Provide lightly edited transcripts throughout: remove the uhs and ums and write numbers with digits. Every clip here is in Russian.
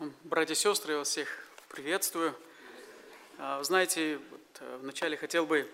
Братья и сестры, я вас всех приветствую. Знаете, вначале хотел бы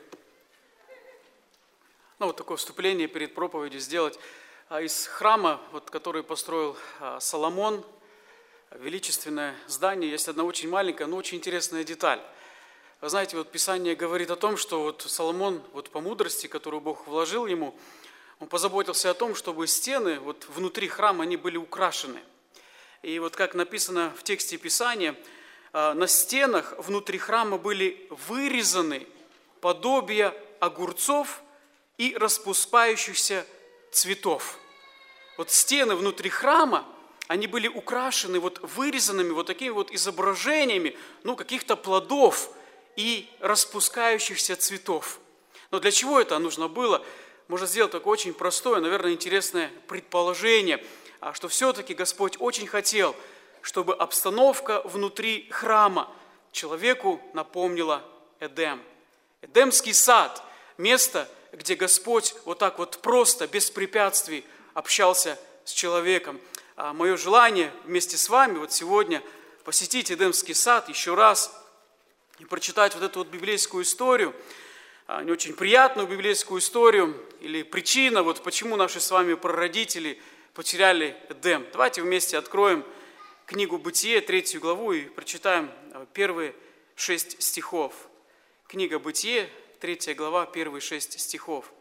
такое вступление перед проповедью сделать. Из храма, который построил Соломон, величественное здание, есть одна очень маленькая, но очень интересная деталь. Вы знаете, Писание говорит о том, что Соломон, по мудрости, которую Бог вложил ему, он позаботился о том, чтобы стены внутри храма, они были украшены. И как написано в тексте Писания, на стенах внутри храма были вырезаны подобия огурцов и распускающихся цветов. Стены внутри храма, они были украшены вырезанными такими изображениями, каких-то плодов и распускающихся цветов. Но для чего это нужно было? Можно сделать такое очень простое, наверное, интересное предположение, что все-таки Господь очень хотел, чтобы обстановка внутри храма человеку напомнила Эдем. Эдемский сад – место, где Господь просто, без препятствий общался с человеком. Мое желание вместе с вами сегодня посетить Эдемский сад еще раз и прочитать эту библейскую историю, не очень приятную библейскую историю, или причина, почему наши с вами прародители потеряли Эдем. Давайте вместе откроем книгу Бытие, 3 главу, и прочитаем первые 6 стихов. Книга Бытие, 3 глава, первые 6 стихов.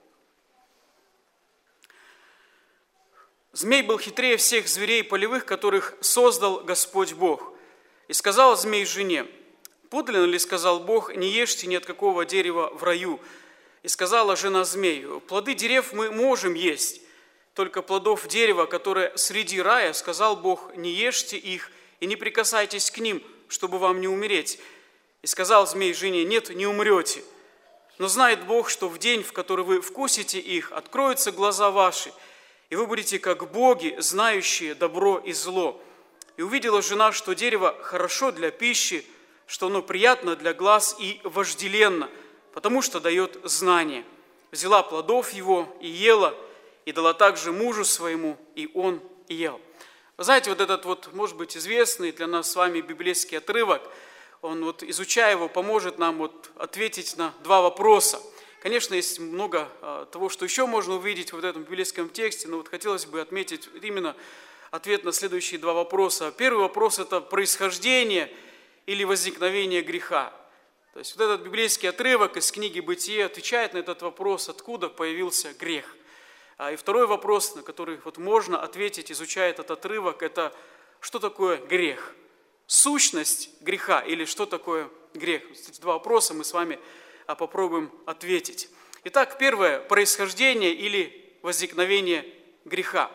«Змей был хитрее всех зверей полевых, которых создал Господь Бог. И сказал змей жене: подлинно ли, сказал Бог, не ешьте ни от какого дерева в раю? И сказала жена змею: плоды дерев мы можем есть, только плодов дерева, которое среди рая, сказал Бог, не ешьте их и не прикасайтесь к ним, чтобы вам не умереть. И сказал змей жене: нет, не умрете. Но знает Бог, что в день, в который вы вкусите их, откроются глаза ваши, и вы будете как боги, знающие добро и зло. И увидела жена, что дерево хорошо для пищи, что оно приятно для глаз и вожделенно, потому что дает знание. Взяла плодов его и ела, и дала также мужу своему, и он ел». Вы знаете, этот может быть известный для нас с вами библейский отрывок, он изучая его, поможет нам ответить на два вопроса. Конечно, есть много того, что еще можно увидеть в этом библейском тексте, но хотелось бы отметить именно ответ на следующие два вопроса. Первый вопрос – это происхождение или возникновение греха. То есть этот библейский отрывок из книги Бытие отвечает на этот вопрос, откуда появился грех. И второй вопрос, на который можно ответить, изучая этот отрывок, это что такое грех? Сущность греха или что такое грех? Эти два вопроса мы с вами попробуем ответить. Итак, первое – происхождение или возникновение греха.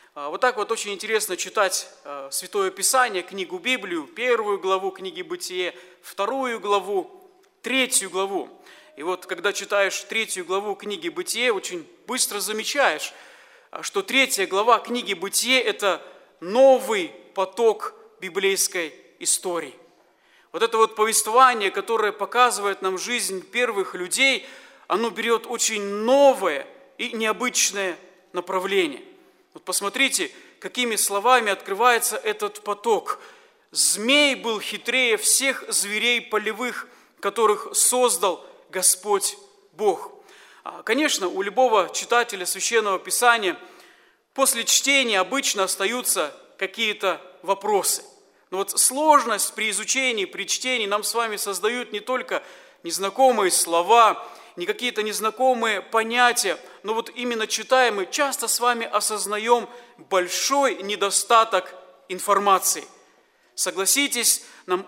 Очень интересно читать Святое Писание, книгу Библию, 1 главу книги Бытие, 2 главу, 3 главу. И когда читаешь 3 главу книги Бытие, очень быстро замечаешь, что 3 глава книги Бытие – это новый поток библейской истории. Это повествование, которое показывает нам жизнь первых людей, оно берет очень новое и необычное направление. Посмотрите, какими словами открывается этот поток. «Змей был хитрее всех зверей полевых, которых создал Господь Бог». Конечно, у любого читателя Священного Писания после чтения обычно остаются какие-то вопросы. Но сложность при изучении, при чтении нам с вами создают не только незнакомые слова, не какие-то незнакомые понятия, но именно читая мы часто с вами осознаем большой недостаток информации. Согласитесь, мы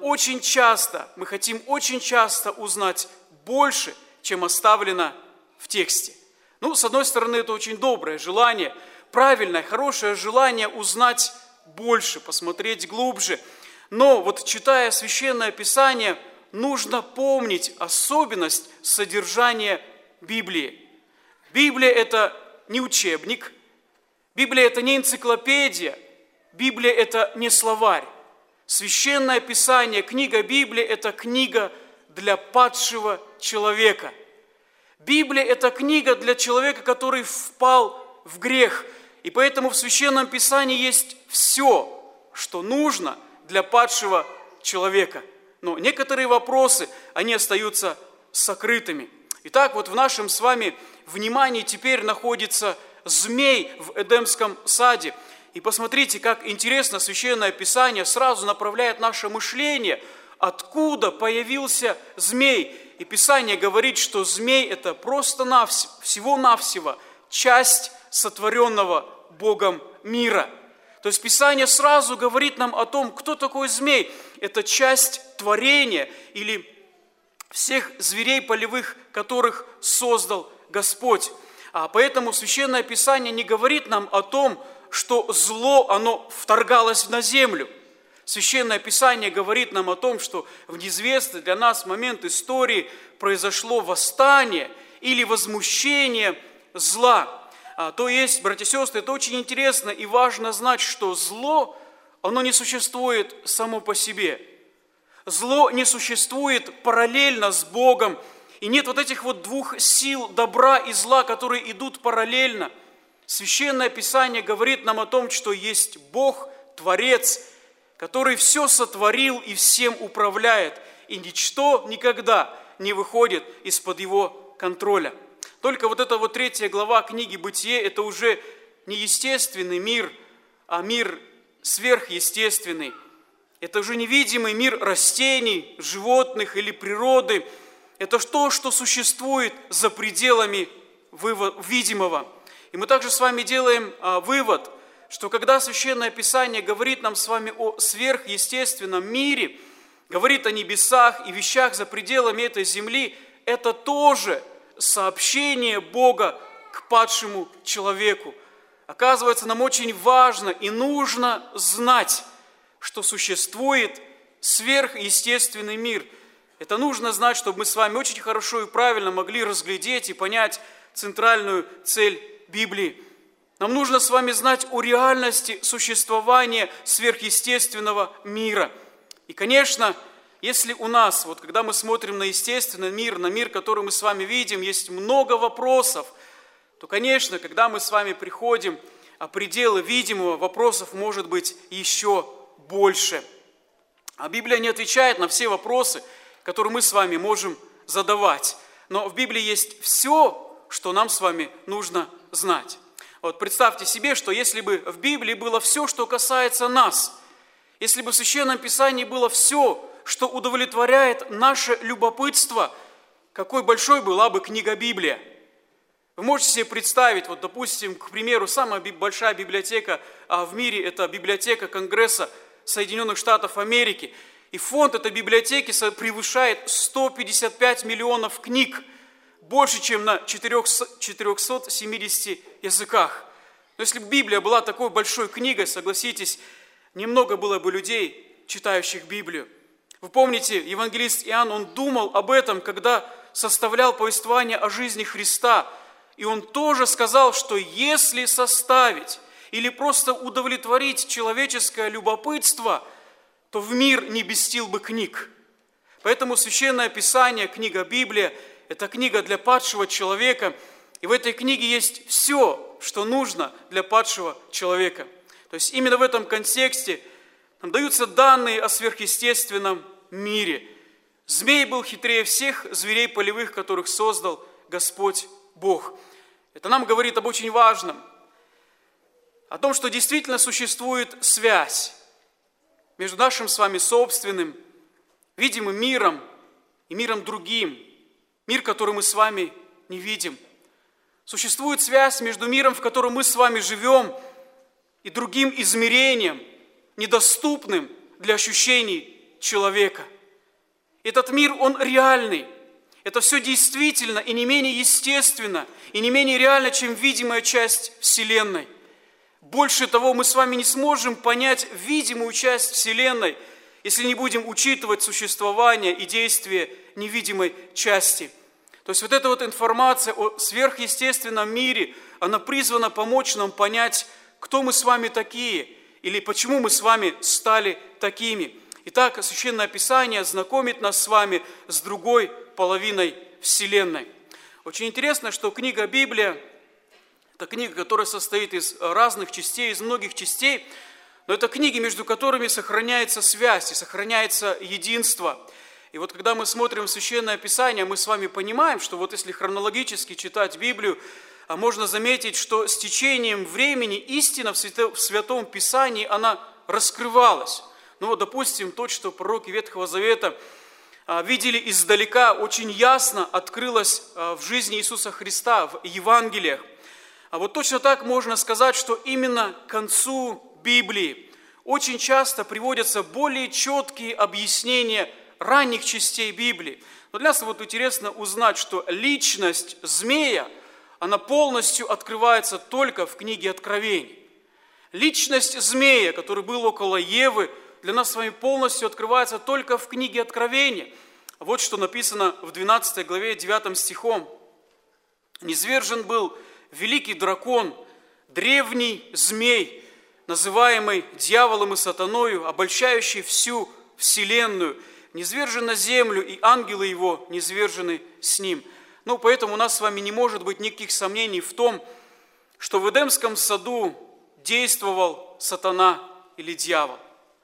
хотим очень часто узнать больше, чем оставлено в тексте. С одной стороны, это очень доброе желание, правильное, хорошее желание узнать больше, посмотреть глубже. Но читая Священное Писание, нужно помнить особенность содержания Библии. Библия – это не учебник, Библия – это не энциклопедия, Библия – это не словарь. Священное Писание, книга Библии – это книга для падшего человека. Библия – это книга для человека, который впал в грех. И поэтому в Священном Писании есть все, что нужно для падшего человека. Но некоторые вопросы, они остаются сокрытыми. Итак, вот в нашем с вами внимании теперь находится змей в Эдемском саде. И посмотрите, как интересно Священное Писание сразу направляет наше мышление, откуда появился змей. И Писание говорит, что змей – это просто-навсего, всего-навсего часть сотворенного Богом мира. То есть Писание сразу говорит нам о том, кто такой змей. Это часть творения или всех зверей полевых, которых создал Господь. А поэтому Священное Писание не говорит нам о том, что зло, оно вторгалось на землю. Священное Писание говорит нам о том, что в неизвестный для нас момент истории произошло восстание или возмущение зла. То есть, братья и сестры, это очень интересно и важно знать, что зло, оно не существует само по себе. Зло не существует параллельно с Богом. И нет вот этих вот двух сил добра и зла, которые идут параллельно. Священное Писание говорит нам о том, что есть Бог, Творец, который все сотворил и всем управляет. И ничто никогда не выходит из-под Его контроля. Только вот эта вот 3 глава книги «Бытие» – это уже не естественный мир, а мир сверхъестественный. Это уже невидимый мир растений, животных или природы. Это то, что существует за пределами видимого. И мы также с вами делаем вывод, что когда Священное Писание говорит нам с вами о сверхъестественном мире, говорит о небесах и вещах за пределами этой земли, это тоже сообщение Бога к падшему человеку. Оказывается, нам очень важно и нужно знать, что существует сверхъестественный мир. Это нужно знать, чтобы мы с вами очень хорошо и правильно могли разглядеть и понять центральную цель Библии. Нам нужно с вами знать о реальности существования сверхъестественного мира. И, конечно, если у нас, вот когда мы смотрим на естественный мир, на мир, который мы с вами видим, есть много вопросов, то, конечно, когда мы с вами приходим о пределы видимого, вопросов может быть еще больше. А Библия не отвечает на все вопросы, которые мы с вами можем задавать. Но в Библии есть все, что нам с вами нужно знать. Вот представьте себе, что если бы в Библии было все, что касается нас, если бы в Священном Писании было все, что удовлетворяет наше любопытство, какой большой была бы книга Библия. Вы можете себе представить, вот, допустим, к примеру, самая большая библиотека в мире – это библиотека Конгресса Соединенных Штатов Америки. И фонд этой библиотеки превышает 155 миллионов книг, больше, чем на 470 языках. Но если бы Библия была такой большой книгой, согласитесь, немного было бы людей, читающих Библию. Вы помните, евангелист Иоанн, он думал об этом, когда составлял повествование о жизни Христа. И он тоже сказал, что если составить или просто удовлетворить человеческое любопытство, то в мир не вместил бы книг. Поэтому Священное Писание, книга Библия, это книга для падшего человека. И в этой книге есть все, что нужно для падшего человека. То есть именно в этом контексте нам даются данные о сверхъестественном мире. Змей был хитрее всех зверей полевых, которых создал Господь Бог. Это нам говорит об очень важном, о том, что действительно существует связь между нашим с вами собственным, видимым миром и миром другим, мир, который мы с вами не видим. Существует связь между миром, в котором мы с вами живем, и другим измерением, недоступным для ощущений человека. Этот мир, он реальный. Это все действительно и не менее естественно, и не менее реально, чем видимая часть Вселенной. Больше того, мы с вами не сможем понять видимую часть Вселенной, если не будем учитывать существование и действие невидимой части. То есть вот эта вот информация о сверхъестественном мире, она призвана помочь нам понять, кто мы с вами такие, или почему мы с вами стали такими. Итак, Священное Писание знакомит нас с вами с другой половиной Вселенной. Очень интересно, что книга Библия, это книга, которая состоит из разных частей, из многих частей, Но это книги, между которыми сохраняется связь и сохраняется единство. И вот когда мы смотрим Священное Писание, мы с вами понимаем, что вот если хронологически читать Библию, можно заметить, что с течением времени истина в Святом Писании, она раскрывалась. Ну вот, допустим, то, что пророки Ветхого Завета видели издалека, очень ясно открылось в жизни Иисуса Христа, в Евангелиях. А вот точно так можно сказать, что именно к концу Библии очень часто приводятся более четкие объяснения ранних частей Библии. Но для нас вот интересно узнать, что личность змея, она полностью открывается только в книге Откровений. Личность змея, который был около Евы, для нас с вами полностью открывается только в книге Откровения. Вот что написано в 12 главе 9 стихом. «Низвержен был великий дракон, древний змей, называемый дьяволом и сатаною, обольщающий всю вселенную, низвержен на землю, и ангелы его низвержены с ним». Ну, поэтому у нас с вами не может быть никаких сомнений в том, что в Эдемском саду действовал сатана или дьявол.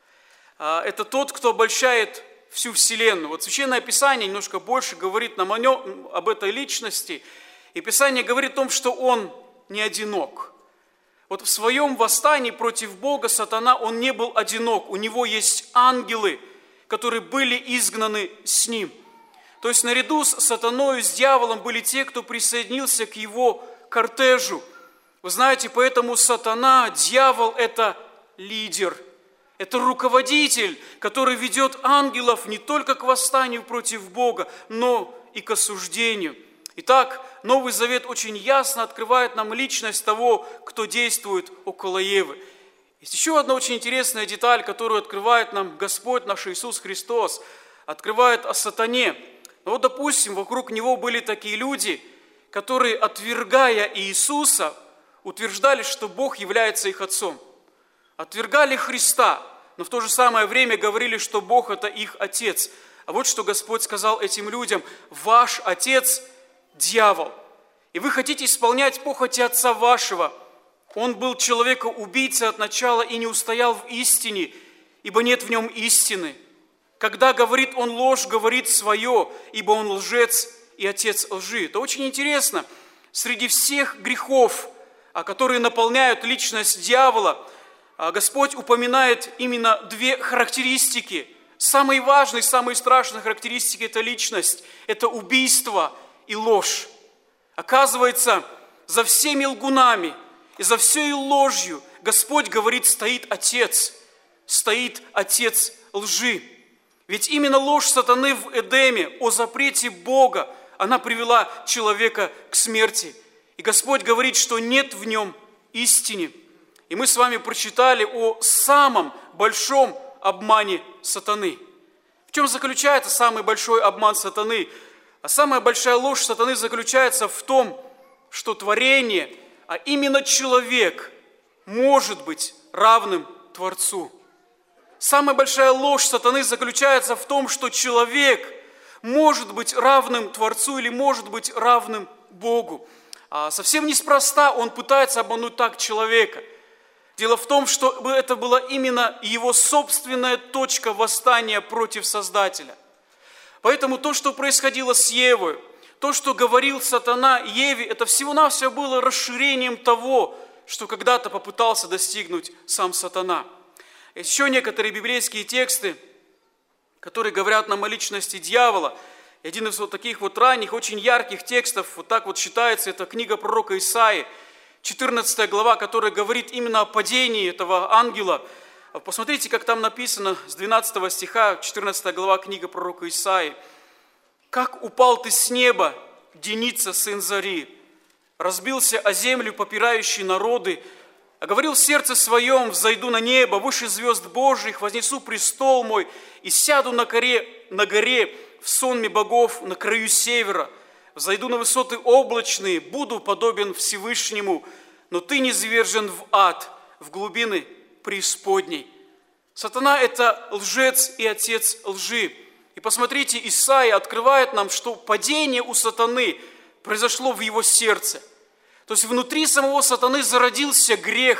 Это тот, кто обольщает всю вселенную. Вот Священное Писание немножко больше говорит нам об этой личности. И Писание говорит о том, что он не одинок. Вот в своем восстании против Бога сатана, он не был одинок. У него есть ангелы, которые были изгнаны с ним. То есть наряду с сатаною, с дьяволом были те, кто присоединился к его кортежу. Вы знаете, поэтому сатана, дьявол – это лидер, это руководитель, который ведет ангелов не только к восстанию против Бога, но и к осуждению. Итак, Новый Завет очень ясно открывает нам личность того, кто действует около Евы. Есть еще одна очень интересная деталь, которую открывает нам Господь наш Иисус Христос, открывает о сатане. Ну вот, допустим, вокруг него были такие люди, которые, отвергая Иисуса, утверждали, что Бог является их отцом. Отвергали Христа, но в то же самое время говорили, что Бог – это их отец. А вот что Господь сказал этим людям: «Ваш отец – дьявол, и вы хотите исполнять похоти отца вашего. Он был человекоубийцей от начала и не устоял в истине, ибо нет в нем истины. Когда говорит он ложь, говорит свое, ибо он лжец и отец лжи». Это очень интересно. Среди всех грехов, которые наполняют личность дьявола, Господь упоминает именно две характеристики. Самые важные, самые страшные характеристики – это личность, это убийство и ложь. Оказывается, за всеми лгунами и за всей ложью Господь говорит, стоит Отец лжи. Ведь именно ложь сатаны в Эдеме о запрете Бога, она привела человека к смерти. И Господь говорит, что нет в нем истины. И мы с вами прочитали о самом большом обмане сатаны. В чем заключается самый большой обман сатаны? А самая большая ложь сатаны заключается в том, что творение, а именно человек, может быть равным Творцу. Самая большая ложь сатаны заключается в том, что человек может быть равным Творцу или может быть равным Богу. Совсем неспроста он пытается обмануть так человека. Дело в том, что это была именно его собственная точка восстания против Создателя. Поэтому то, что происходило с Евой, то, что говорил сатана Еве, это всего-навсего было расширением того, что когда-то попытался достигнуть сам сатана. Есть еще некоторые библейские тексты, которые говорят нам о личности дьявола. И один из вот таких вот ранних, очень ярких текстов, вот так вот считается, это книга пророка Исаии, 14 глава, которая говорит именно о падении этого ангела. Посмотрите, как там написано с 12 стиха, 14 глава, книга пророка Исаии. «Как упал ты с неба, Деница, сын Зари, разбился о землю попирающий народы, а говорил в сердце своем: взойду на небо, выше звезд Божьих, вознесу престол мой и сяду на горе в сонме богов на краю севера. Взойду на высоты облачные, буду подобен Всевышнему, но ты низвержен в ад, в глубины преисподней». Сатана – это лжец и отец лжи. И посмотрите, Исаия открывает нам, что падение у сатаны произошло в его сердце. То есть внутри самого сатаны зародился грех,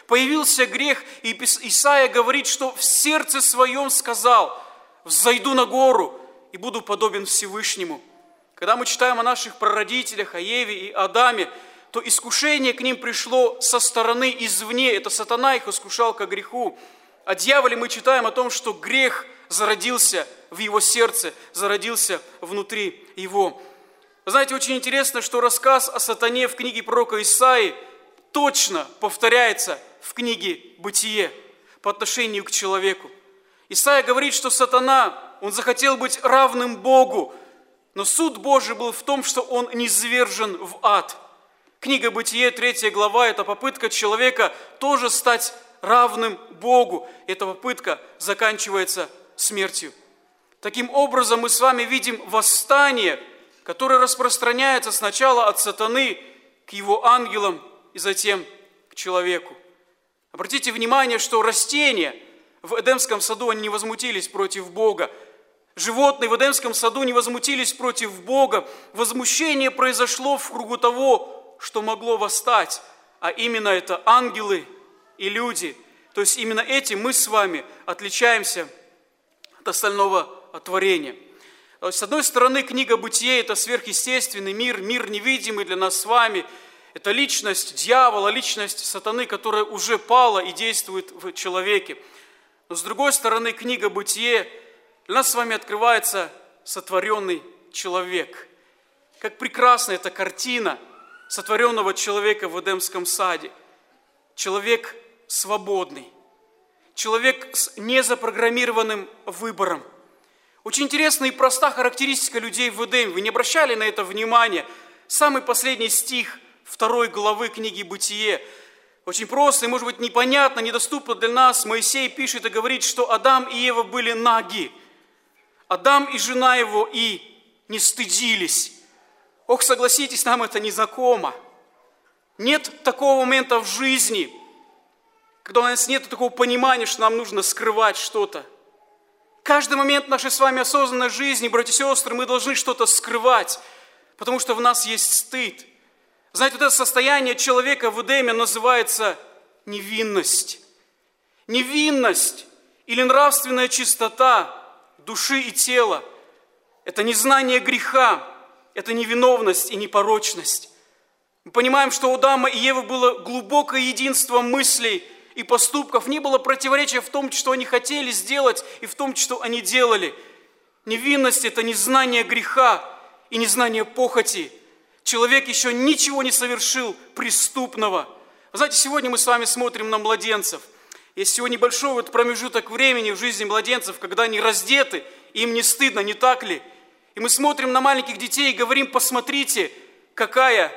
появился грех, и Исаия говорит, что в сердце своем сказал: «Взойду на гору и буду подобен Всевышнему». Когда мы читаем о наших прародителях, о Еве и Адаме, то искушение к ним пришло со стороны извне. Это сатана их искушал ко греху. О дьяволе мы читаем о том, что грех зародился в его сердце, зародился внутри его. Вы знаете, очень интересно, что рассказ о сатане в книге пророка Исаии точно повторяется в книге «Бытие» по отношению к человеку. Исаия говорит, что сатана, он захотел быть равным Богу, но суд Божий был в том, что он низвержен в ад. Книга «Бытие», 3 глава, это попытка человека тоже стать равным Богу. Эта попытка заканчивается смертью. Таким образом, мы с вами видим восстание, которое распространяется сначала от сатаны к его ангелам и затем к человеку. Обратите внимание, что растения в Эдемском саду, они не возмутились против Бога. Животные в Эдемском саду не возмутились против Бога. Возмущение произошло в кругу того, что могло восстать, а именно это ангелы и люди. То есть именно этим мы с вами отличаемся от остального творения. То есть, с одной стороны, книга «Бытие» – это сверхъестественный мир, мир невидимый для нас с вами. Это личность дьявола, личность сатаны, которая уже пала и действует в человеке. Но с другой стороны, книга «Бытие» для нас с вами открывается сотворенный человек. Как прекрасна эта картина сотворенного человека в Эдемском саде. Человек свободный, человек с незапрограммированным выбором. Очень интересная и проста характеристика людей в Эдеме. Вы не обращали на это внимания? Самый последний стих 2 главы книги «Бытие». Очень просто и, может быть, непонятно, недоступно для нас. Моисей пишет и говорит, что Адам и Ева были наги. Адам и жена его и не стыдились. Ох, согласитесь, нам это не знакомо. Нет такого момента в жизни, когда у нас нет такого понимания, что нам нужно скрывать что-то. Каждый момент нашей с вами осознанной жизни, братья и сестры, мы должны что-то скрывать, потому что в нас есть стыд. Знаете, вот это состояние человека в Эдеме называется невинность. Невинность или нравственная чистота души и тела – это незнание греха, это невиновность и непорочность. Мы понимаем, что у Адама и Евы было глубокое единство мыслей и поступков, не было противоречия в том, что они хотели сделать, и в том, что они делали. Невинность – это незнание греха и незнание похоти. Человек еще ничего не совершил преступного. Вы знаете, сегодня мы с вами смотрим на младенцев. Есть сегодня небольшой вот промежуток времени в жизни младенцев, когда они раздеты, им не стыдно, не так ли? И мы смотрим на маленьких детей и говорим: посмотрите, какая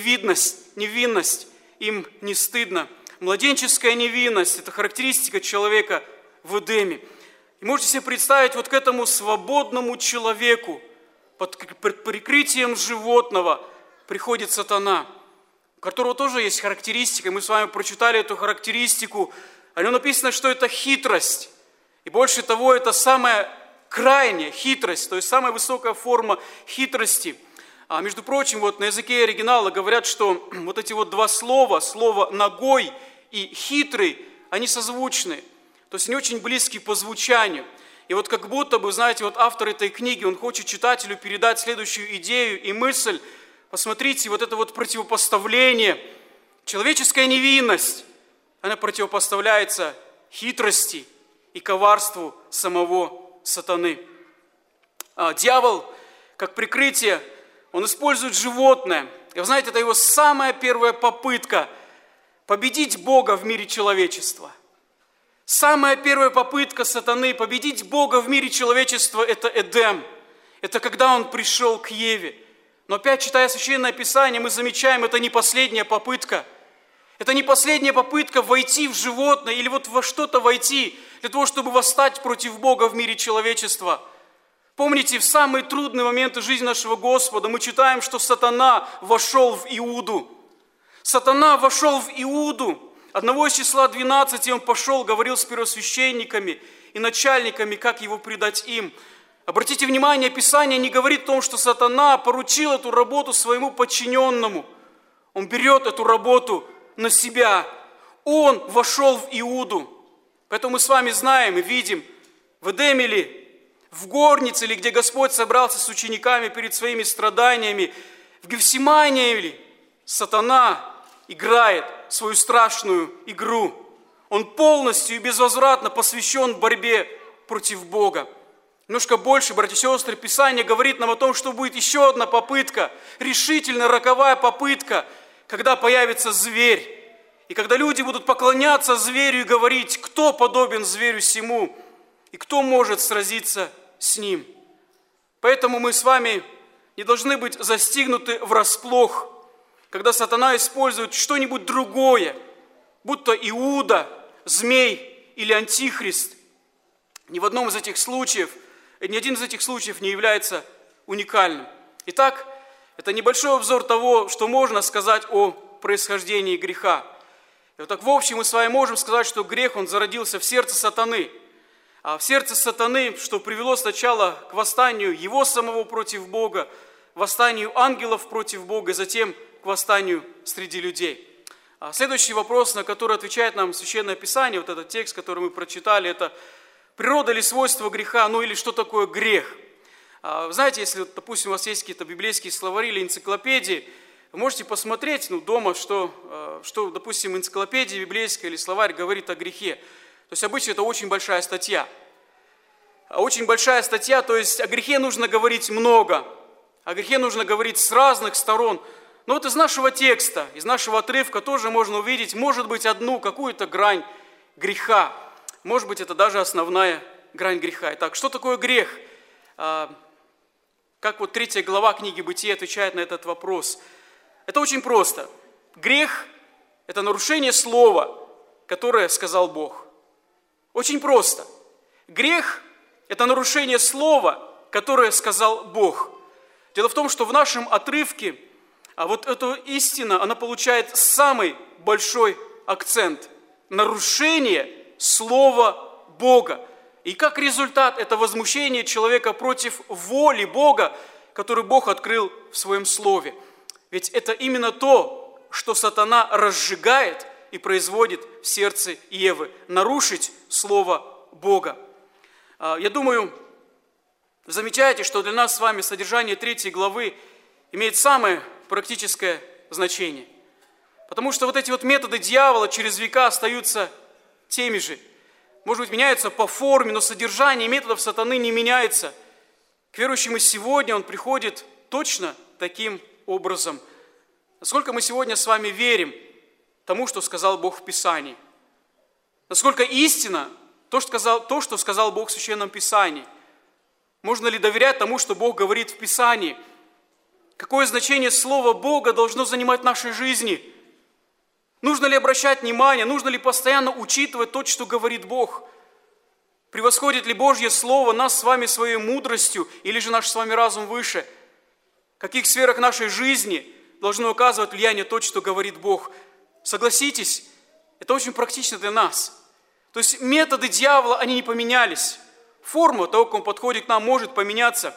невинность, им не стыдно. Младенческая невинность – это характеристика человека в Эдеме. И можете себе представить, вот к этому свободному человеку под прикрытием животного приходит сатана, у которого тоже есть характеристика. Мы с вами прочитали эту характеристику. О нем написано, что это хитрость. И больше того, это самая крайняя хитрость, то есть самая высокая форма хитрости. А между прочим, вот на языке оригинала говорят, что вот эти вот два слова, слово «нагой» и «хитрый», они созвучны. То есть они очень близки по звучанию. И вот как будто бы, знаете, вот автор этой книги, он хочет читателю передать следующую идею и мысль. Посмотрите, вот это вот противопоставление. Человеческая невинность, она противопоставляется хитрости и коварству самого сатаны. Дьявол, как прикрытие, он использует животное. И вы знаете, это его самая первая попытка победить Бога в мире человечества. Самая первая попытка сатаны победить Бога в мире человечества – это Эдем. Это когда он пришел к Еве. Но опять, читая Священное Писание, мы замечаем, это не последняя попытка. Это не последняя попытка войти в животное или вот во что-то войти для того, чтобы восстать против Бога в мире человечества. Помните, в самые трудные моменты жизни нашего Господа мы читаем, что сатана вошел в Иуду. Сатана вошел в Иуду. Одного из числа 12 он пошел, говорил с первосвященниками и начальниками, как его предать им. Обратите внимание, Писание не говорит о том, что сатана поручил эту работу своему подчиненному. Он берет эту работу на себя. Он вошел в Иуду. Поэтому мы с вами знаем и видим в Эдеме ли, в горнице ли, где Господь собрался с учениками перед своими страданиями, в Гефсимании ли, сатана играет свою страшную игру. Он полностью и безвозвратно посвящен борьбе против Бога. Немножко больше, братья и сестры, Писание говорит нам о том, что будет еще одна попытка, решительно роковая попытка, когда появится зверь. И когда люди будут поклоняться зверю и говорить, кто подобен зверю сему, и кто может сразиться с ним. Поэтому мы с вами не должны быть застигнуты врасплох, когда сатана использует что-нибудь другое, будто Иуда, змей или антихрист. Ни один из этих случаев не является уникальным. Итак, это небольшой обзор того, что можно сказать о происхождении греха. И вот так в общем мы с вами можем сказать, что грех, он зародился в сердце сатаны. А в сердце сатаны, что привело сначала к восстанию его самого против Бога, восстанию ангелов против Бога, и затем к восстанию среди людей. Следующий вопрос, на который отвечает нам Священное Писание, вот этот текст, который мы прочитали, это природа или свойство греха, или что такое грех. Знаете, если, допустим, у вас есть какие-то библейские словари или энциклопедии, вы можете посмотреть дома, что, допустим, энциклопедия библейская или словарь говорит о грехе. То есть обычно это очень большая статья. Очень большая статья, то есть о грехе нужно говорить много, о грехе нужно говорить с разных сторон. Но вот из нашего текста, из нашего отрывка тоже можно увидеть, может быть, одну какую-то грань греха. Может быть, это даже основная грань греха. Итак, что такое грех? Как вот 3 глава книги Бытия отвечает на этот вопрос. Это очень просто. Грех – это нарушение слова, которое сказал Бог. Очень просто. Грех – это нарушение слова, которое сказал Бог. Дело в том, что в нашем отрывке вот эта истина, она получает самый большой акцент. Нарушение слова Бога. И как результат это возмущение человека против воли Бога, которую Бог открыл в своем слове. Ведь это именно то, что сатана разжигает и производит в сердце Евы. Нарушить слово Бога. Я думаю, замечаете, что для нас с вами содержание 3 главы имеет самое практическое значение. Потому что вот эти вот методы дьявола через века остаются теми же. Может быть, меняются по форме, но содержание методов сатаны не меняется. К верующим и сегодня он приходит точно таким образом. Насколько мы сегодня с вами верим тому, что сказал Бог в Писании? Насколько истина то, что сказал Бог в Священном Писании? Можно ли доверять тому, что Бог говорит в Писании? Какое значение Слово Бога должно занимать в нашей жизни? Нужно ли обращать внимание, нужно ли постоянно учитывать то, что говорит Бог? Превосходит ли Божье Слово нас с вами своей мудростью, или же наш с вами разум выше? В каких сферах нашей жизни должно оказывать влияние то, что говорит Бог? Согласитесь, это очень практично для нас. То есть методы дьявола, они не поменялись. Форма того, как он подходит к нам, может поменяться,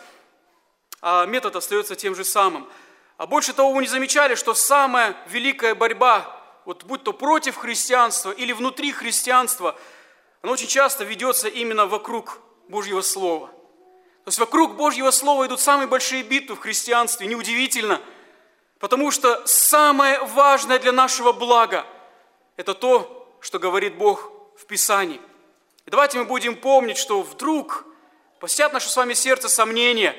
а метод остается тем же самым. А больше того, вы не замечали, что самая великая борьба, вот будь то против христианства или внутри христианства, она очень часто ведется именно вокруг Божьего Слова. То есть вокруг Божьего Слова идут самые большие битвы в христианстве. Неудивительно, потому что самое важное для нашего блага – это то, что говорит Бог в Писании. И давайте мы будем помнить, что вдруг посетят наше с вами сердце сомнения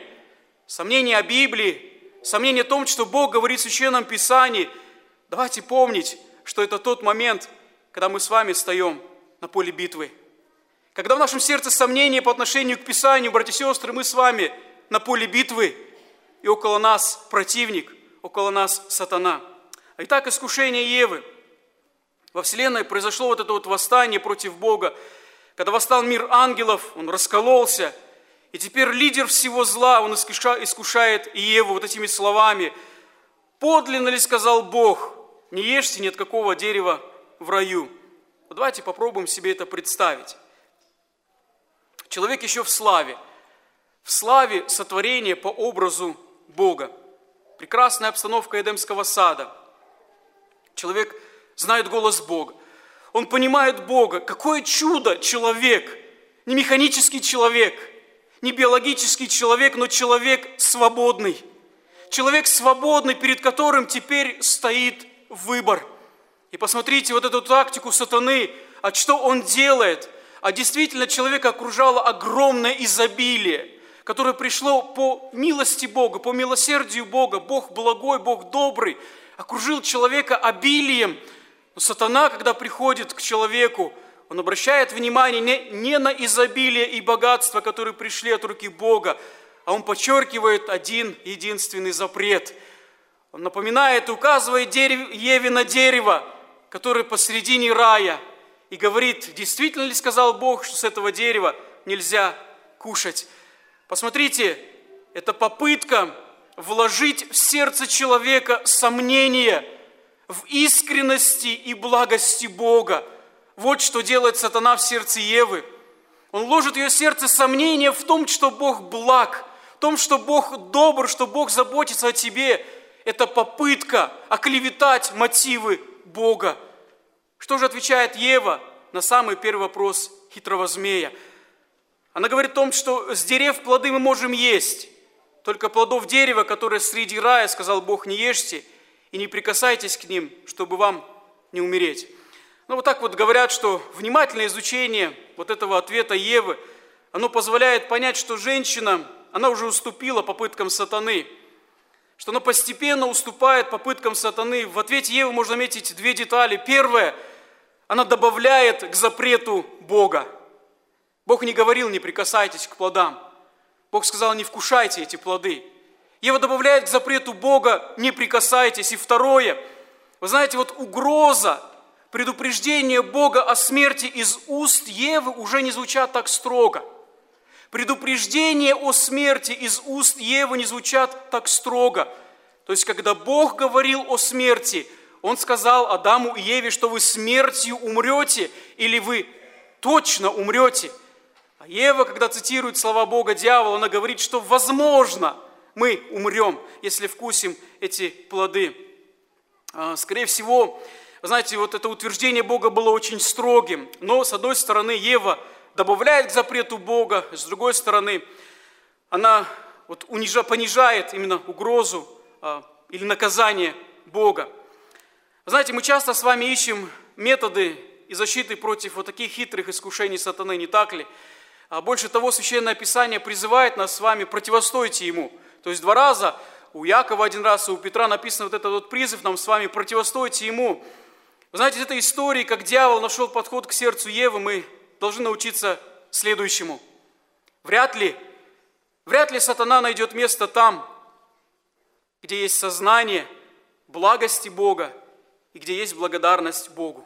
о Библии, сомнения о том, что Бог говорит в Священном Писании. Давайте помнить, что это тот момент, когда мы с вами встаем на поле битвы. Когда в нашем сердце сомнения по отношению к Писанию, братья и сестры, мы с вами на поле битвы, и около нас противник, около нас сатана. Итак, искушение Евы. Во Вселенной произошло вот это вот восстание против Бога. Когда восстал мир ангелов, он раскололся, и теперь лидер всего зла, он искушает Еву вот этими словами. «Подлинно ли сказал Бог, не ешьте ни от какого дерева в раю?» Вот давайте попробуем себе это представить. Человек еще в славе сотворения по образу Бога. Прекрасная обстановка Эдемского сада. Человек знает голос Бога. он понимает Бога. Какое чудо человек! Не механический человек, не биологический человек, но человек свободный. Человек свободный, перед которым теперь стоит выбор. И посмотрите вот эту тактику сатаны, а что он делает? А действительно человека окружало огромное изобилие, которое пришло по милости Бога, по милосердию Бога. Бог благой, Бог добрый, окружил человека обилием. Но сатана, когда приходит к человеку, он обращает внимание не на изобилие и богатство, которые пришли от руки Бога, а он подчеркивает один единственный запрет. Он напоминает, указывает Еве на дерево, которое посредине рая, и говорит, действительно ли сказал Бог, что с этого дерева нельзя кушать. Посмотрите, это попытка вложить в сердце человека сомнение в искренности и благости Бога. Вот что делает сатана в сердце Евы. Он ложит в ее сердце сомнение в том, что Бог благ, в том, что Бог добр, что Бог заботится о тебе. Это попытка оклеветать мотивы Бога. Что же отвечает Ева на самый первый вопрос хитрого змея? Она говорит о том, что с дерев плоды мы можем есть, только плодов дерева, которое среди рая, сказал Бог, не ешьте и не прикасайтесь к ним, чтобы вам не умереть. Ну, вот так вот говорят, что внимательное изучение вот этого ответа Евы, оно позволяет понять, что женщина, она уже уступила попыткам сатаны, что она постепенно уступает попыткам сатаны. В ответе Евы можно заметить две детали. Первое, она добавляет к запрету Бога. Бог не говорил, не прикасайтесь к плодам. Бог сказал, не вкушайте эти плоды. Ева добавляет к запрету Бога, не прикасайтесь. И второе, вы знаете, вот угроза, предупреждение Бога о смерти из уст Евы уже не звучат так строго. Предупреждения о смерти из уст Евы не звучат так строго. То есть, когда Бог говорил о смерти, Он сказал Адаму и Еве, что вы смертью умрете, или вы точно умрете. А Ева, когда цитирует слова Бога дьявола, она говорит, что возможно мы умрем, если вкусим эти плоды. Скорее всего, вы знаете, вот это утверждение Бога было очень строгим, но с одной стороны Ева добавляет к запрету Бога, с другой стороны она вот понижает именно угрозу или наказание Бога. Вы знаете, мы часто с вами ищем методы и защиты против вот таких хитрых искушений сатаны, не так ли? А больше того, Священное Писание призывает нас с вами противостоять ему. То есть 2 раза, у Якова 1 раз, и у Петра написано вот этот вот призыв нам с вами противостоять ему. Вы знаете, из этой истории, как дьявол нашел подход к сердцу Евы, мы должны научиться следующему. Вряд ли сатана найдет место там, где есть сознание благости Бога и где есть благодарность Богу.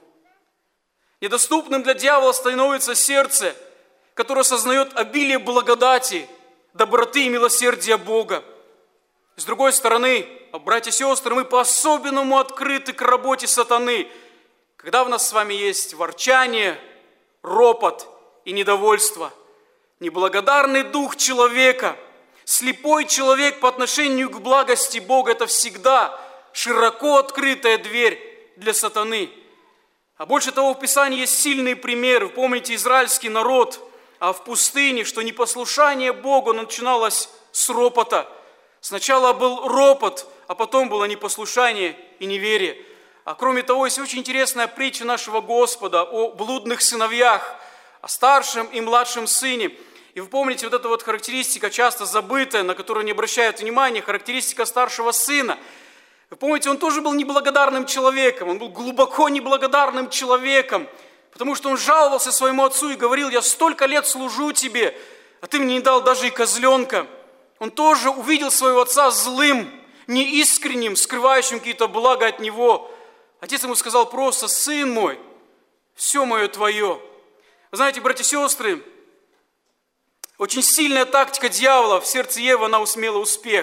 Недоступным для дьявола становится сердце, которое сознает обилие благодати, доброты и милосердия Бога. С другой стороны, братья и сестры, мы по-особенному открыты к работе сатаны, когда в нас с вами есть ворчание, ропот и недовольство. Неблагодарный дух человека, слепой человек по отношению к благости Бога – это всегда широко открытая дверь для сатаны. А больше того, в Писании есть сильные примеры. Помните израильский народ в пустыне, что непослушание Богу начиналось с ропота. Сначала был ропот, а потом было непослушание и неверие. А кроме того, есть очень интересная притча нашего Господа о блудных сыновьях, о старшем и младшем сыне. И вы помните, вот эта вот характеристика, часто забытая, на которую не обращают внимания, характеристика старшего сына. Вы помните, он тоже был неблагодарным человеком, он был глубоко неблагодарным человеком, потому что он жаловался своему отцу и говорил: я столько лет служу тебе, а ты мне не дал даже и козленка. Он тоже увидел своего отца злым, неискренним, скрывающим какие-то блага от него. Отец ему сказал просто: сын мой, все мое твое. Вы знаете, братья и сестры, очень сильная тактика дьявола в сердце Евы, она усмела успех.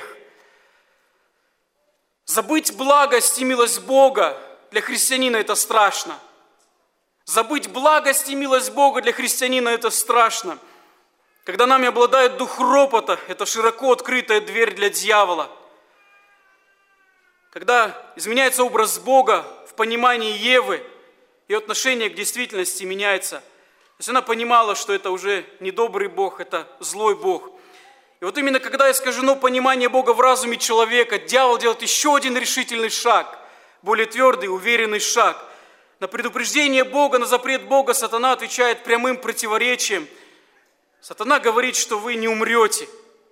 Забыть благость и милость Бога для христианина – это страшно. Забыть благость и милость Бога для христианина – это страшно. Когда нами обладает дух ропота, это широко открытая дверь для дьявола. Когда изменяется образ Бога в понимании Евы, Ее отношение к действительности меняется. То есть она понимала, что это уже не добрый Бог, это злой Бог. И вот именно когда искажено понимание Бога в разуме человека, дьявол делает еще один решительный шаг, более твердый, уверенный шаг. На предупреждение Бога, на запрет Бога сатана отвечает прямым противоречием. Сатана говорит, что вы не умрете.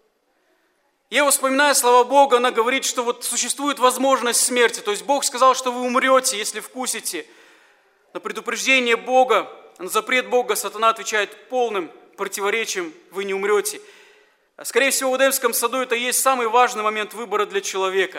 Ева, вспоминая слова Бога, она говорит, что вот существует возможность смерти. То есть Бог сказал, что вы умрете, если вкусите. На предупреждение Бога, на запрет Бога сатана отвечает полным противоречием: вы не умрете. Скорее всего, в Эдемском саду это и есть самый важный момент выбора для человека.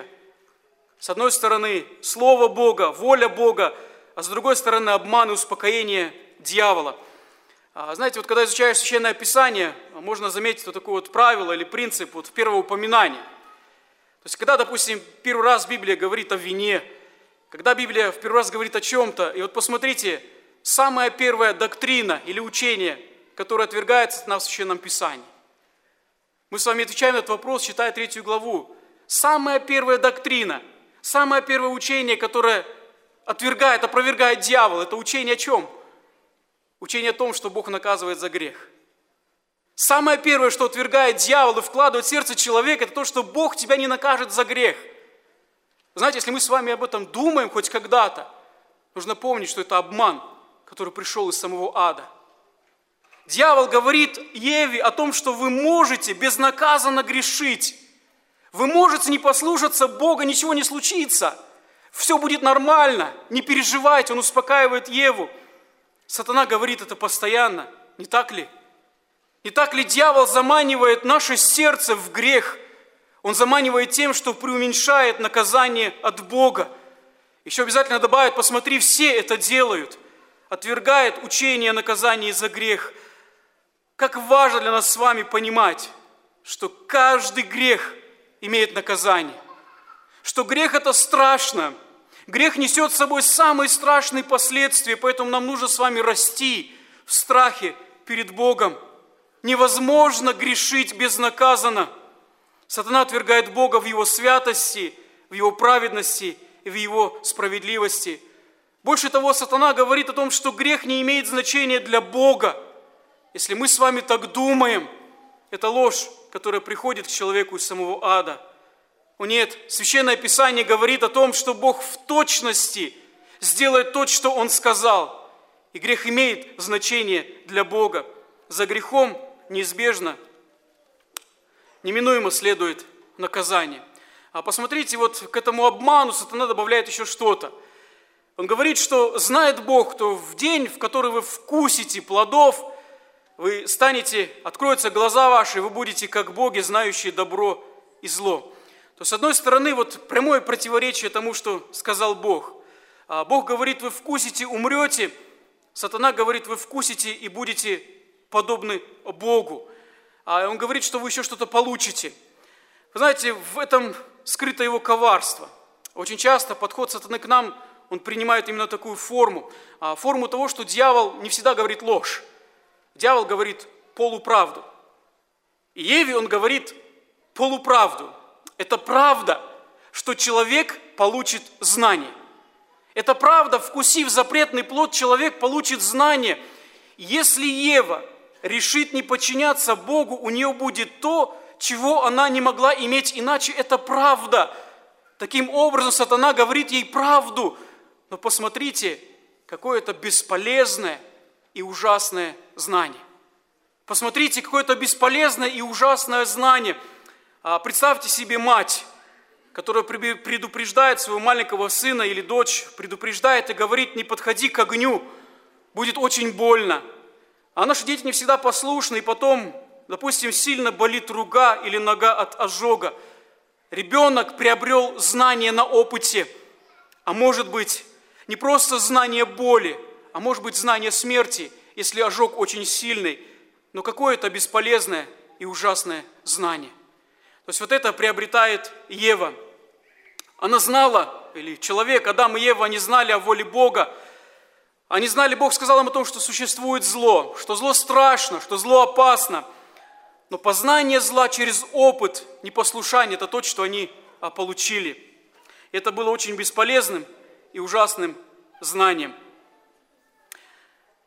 С одной стороны, Слово Бога, воля Бога, а с другой стороны, обман и успокоение дьявола. Знаете, вот когда изучаешь Священное Писание, можно заметить вот такое вот правило или принцип вот в первое упоминание. То есть, когда, допустим, первый раз Библия говорит о вине, когда Библия в первый раз говорит о чем-то, и вот посмотрите, самая первая доктрина или учение, которое отвергается от нас в Священном Писании. Мы с вами отвечаем на этот вопрос, читая 3 главу. Самая первая доктрина, самое первое учение, которое опровергает дьявол, это учение о чем? Учение о том, что Бог наказывает за грех. Самое первое, что отвергает дьявол и вкладывает в сердце человека, это то, что Бог тебя не накажет за грех. Знаете, если мы с вами об этом думаем хоть когда-то, нужно помнить, что это обман, который пришел из самого ада. Дьявол говорит Еве о том, что вы можете безнаказанно грешить. Вы можете не послушаться Бога, ничего не случится. Все будет нормально, не переживайте, он успокаивает Еву. Сатана говорит это постоянно, не так ли? Не так ли дьявол заманивает наше сердце в грех? Он заманивает тем, что преуменьшает наказание от Бога. Еще обязательно добавит: посмотри, все это делают. Отвергает учение о наказании за грех. Как важно для нас с вами понимать, что каждый грех имеет наказание. Что грех – это страшно. Грех несет с собой самые страшные последствия, поэтому нам нужно с вами расти в страхе перед Богом. Невозможно грешить безнаказанно. Сатана отвергает Бога в Его святости, в Его праведности и в Его справедливости. Больше того, сатана говорит о том, что грех не имеет значения для Бога. Если мы с вами так думаем, это ложь, которая приходит к человеку из самого ада. О нет, Священное Писание говорит о том, что Бог в точности сделает то, что Он сказал. И грех имеет значение для Бога. За грехом неизбежно, неминуемо следует наказание. А посмотрите, вот к этому обману сатана добавляет еще что-то. Он говорит, что знает Бог, что в день, в который вы вкусите плодов, вы станете, откроются глаза ваши, и вы будете как боги, знающие добро и зло. То с одной стороны, вот прямое противоречие тому, что сказал Бог. Бог говорит, вы вкусите, умрете. Сатана говорит, вы вкусите и будете подобны Богу. А он говорит, что вы еще что-то получите. Вы знаете, в этом скрыто его коварство. Очень часто подход сатаны к нам, он принимает именно такую форму. Форму того, что дьявол не всегда говорит ложь. Дьявол говорит полуправду. И Еве он говорит полуправду. Это правда, что человек получит знание. Это правда, вкусив запретный плод, человек получит знание. Если Ева решит не подчиняться Богу, у нее будет то, чего она не могла иметь иначе. Это правда. Таким образом, сатана говорит ей правду. Но посмотрите, какое это бесполезное и ужасное знание. Посмотрите, какое-то бесполезное и ужасное знание. Представьте себе мать, которая предупреждает своего маленького сына или дочь, предупреждает и говорит, не подходи к огню, будет очень больно. А наши дети не всегда послушны, и потом, допустим, сильно болит рука или нога от ожога. Ребенок приобрел знание на опыте, а может быть, не просто знание боли, а может быть, знание смерти, если ожог очень сильный, но какое-то бесполезное и ужасное знание. То есть вот это приобретает Ева. Она знала, или человек, Адам и Ева, они знали о воле Бога. Они знали, Бог сказал им о том, что существует зло, что зло страшно, что зло опасно. Но познание зла через опыт непослушания – это то, что они получили. И это было очень бесполезным и ужасным знанием.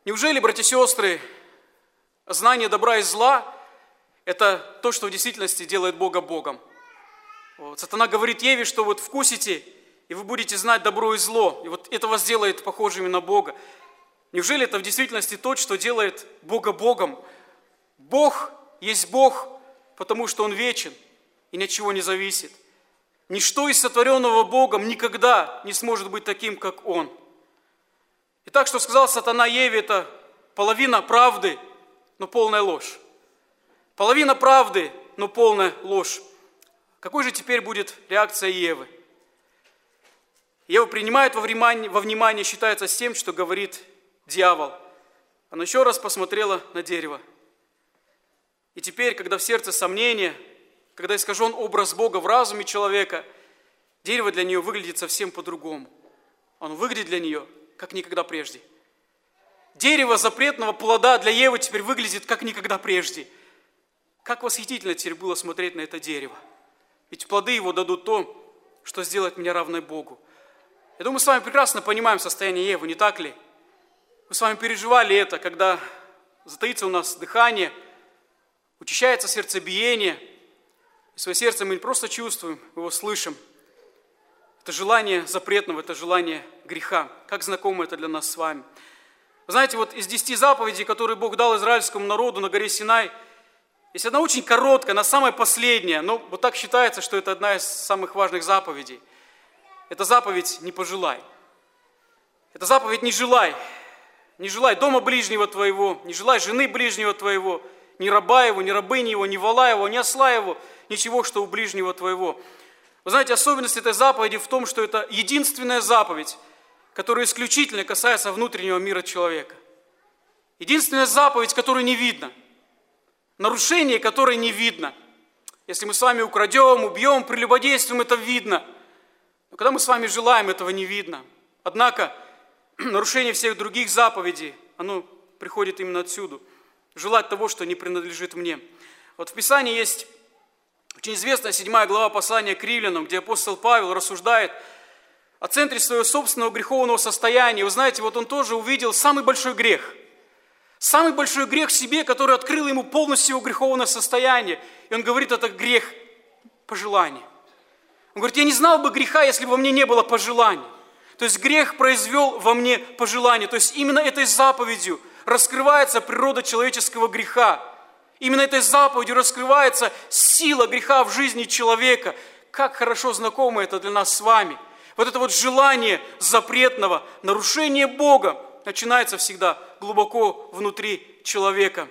Неужели, братья и сестры, знание добра и зла – это то, что в действительности делает Бога Богом? Вот. Сатана говорит Еве, что вот вкусите, и вы будете знать добро и зло, и вот это вас делает похожими на Бога. Неужели это в действительности то, что делает Бога Богом? Бог есть Бог, потому что Он вечен и ни от чего не зависит. Ничто из сотворенного Богом никогда не сможет быть таким, как Он. И так, что сказал сатана Еве, это половина правды, но полная ложь. Половина правды, но полная ложь. Какой же теперь будет реакция Евы? Ева принимает во внимание, считается с тем, что говорит дьявол. Она еще раз посмотрела на дерево. И теперь, когда в сердце сомнение, когда искажен образ Бога в разуме человека, дерево для нее выглядит совсем по-другому. Оно выглядит для нее как никогда прежде. Дерево запретного плода для Евы теперь выглядит как никогда прежде. Как восхитительно теперь было смотреть на это дерево. Ведь плоды его дадут то, что сделает меня равной Богу. Я думаю, мы с вами прекрасно понимаем состояние Евы, не так ли? Мы с вами переживали это, когда затаится у нас дыхание, учащается сердцебиение, и свое сердце мы не просто чувствуем, мы его слышим. Это желание запретного, это желание греха. Как знакомо это для нас с вами. Вы знаете, вот из 10 заповедей, которые Бог дал израильскому народу на горе Синай, есть одна очень короткая, она самая последняя, но вот так считается, что это одна из самых важных заповедей. Это заповедь «не пожелай». Это заповедь «не желай». Не желай дома ближнего твоего, не желай жены ближнего твоего, ни раба его, ни рабыни его, ни вола его, ни осла его, ничего, что у ближнего твоего. Вы знаете, особенность этой заповеди в том, что это единственная заповедь, которая исключительно касается внутреннего мира человека. Единственная заповедь, которую не видно. Нарушение, которое не видно. Если мы с вами украдем, убьем, прелюбодействуем, это видно. Но когда мы с вами желаем, этого не видно. Однако, нарушение всех других заповедей, оно приходит именно отсюда. Желать того, что не принадлежит мне. Вот в Писании есть очень известная 7 глава послания к Римлянам, где апостол Павел рассуждает о центре своего собственного греховного состояния. Вы знаете, вот он тоже увидел самый большой грех. Самый большой грех в себе, который открыл ему полностью его греховное состояние. И он говорит, это грех пожелания. Он говорит, я не знал бы греха, если бы во мне не было пожеланий. То есть грех произвел во мне пожелание. То есть именно этой заповедью раскрывается природа человеческого греха. Именно этой заповедью раскрывается сила греха в жизни человека. Как хорошо знакомо это для нас с вами. Вот это вот желание запретного, нарушение Бога начинается всегда глубоко внутри человека.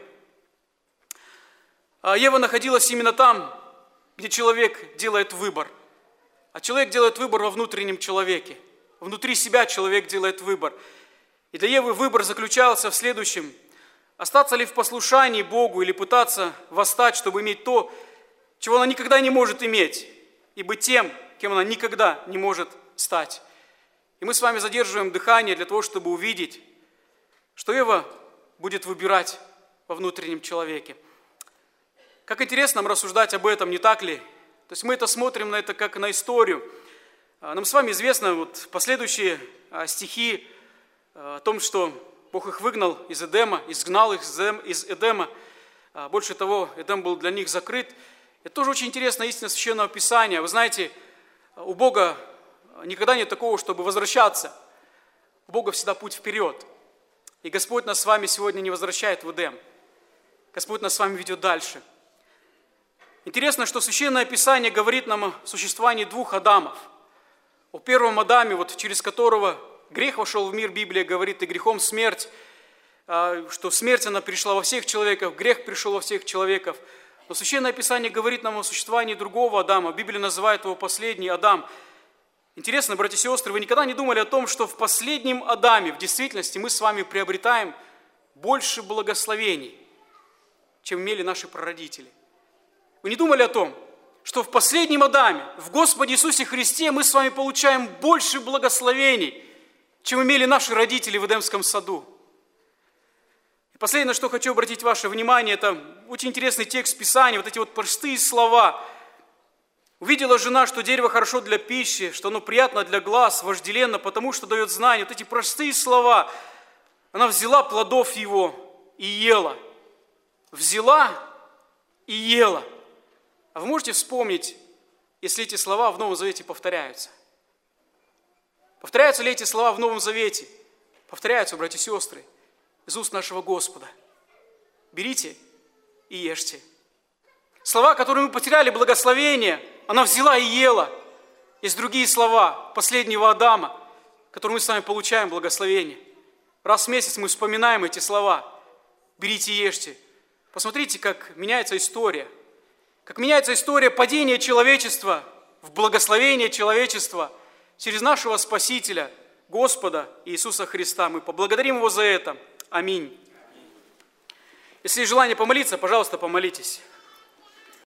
Ева находилась именно там, где человек делает выбор. А человек делает выбор во внутреннем человеке. Внутри себя человек делает выбор. И для Евы выбор заключался в следующем. Остаться ли в послушании Богу или пытаться восстать, чтобы иметь то, чего она никогда не может иметь, и быть тем, кем она никогда не может стать. И мы с вами задерживаем дыхание для того, чтобы увидеть, что Ева будет выбирать во внутреннем человеке. Как интересно нам рассуждать об этом, не так ли? То есть мы это смотрим на это как на историю. Нам с вами известно вот последующие стихи о том, что Бог их выгнал из Эдема, изгнал их из Эдема. Больше того, Эдем был для них закрыт. Это тоже очень интересная истина Священного Писания. Вы знаете, у Бога никогда нет такого, чтобы возвращаться. У Бога всегда путь вперед. И Господь нас с вами сегодня не возвращает в Эдем. Господь нас с вами ведет дальше. Интересно, что Священное Писание говорит нам о существовании 2 Адамов. О первом Адаме, вот через которого грех вошел в мир, Библия говорит, и грехом смерть, что смерть, она пришла во всех человеков, грех пришел во всех человеков. Но Священное Писание говорит нам о существовании другого Адама. Библия называет его последний Адам. Интересно, братья и сестры, вы никогда не думали о том, что в последнем Адаме, в действительности, мы с вами приобретаем больше благословений, чем имели наши прародители? Вы не думали о том, что в последнем Адаме, в Господе Иисусе Христе, мы с вами получаем больше благословений, чем имели наши родители в Эдемском саду? И последнее, на что хочу обратить ваше внимание, это очень интересный текст Писания, вот эти вот простые слова. Увидела жена, что дерево хорошо для пищи, что оно приятно для глаз, вожделенно, потому что дает знание. Вот эти простые слова. Она взяла плодов его и ела. Взяла и ела. А вы можете вспомнить, если эти слова в Новом Завете повторяются? Повторяются ли эти слова в Новом Завете? Повторяются, братья и сестры, из уст нашего Господа. Берите и ешьте. Слова, которые мы потеряли, благословение, она взяла и ела. Есть другие слова последнего Адама, которые мы с вами получаем благословение. Раз в месяц мы вспоминаем эти слова. Берите и ешьте. Посмотрите, как меняется история. Как меняется история падения человечества в благословение человечества через нашего Спасителя, Господа Иисуса Христа. Мы поблагодарим Его за это. Аминь. Если есть желание помолиться, пожалуйста, помолитесь.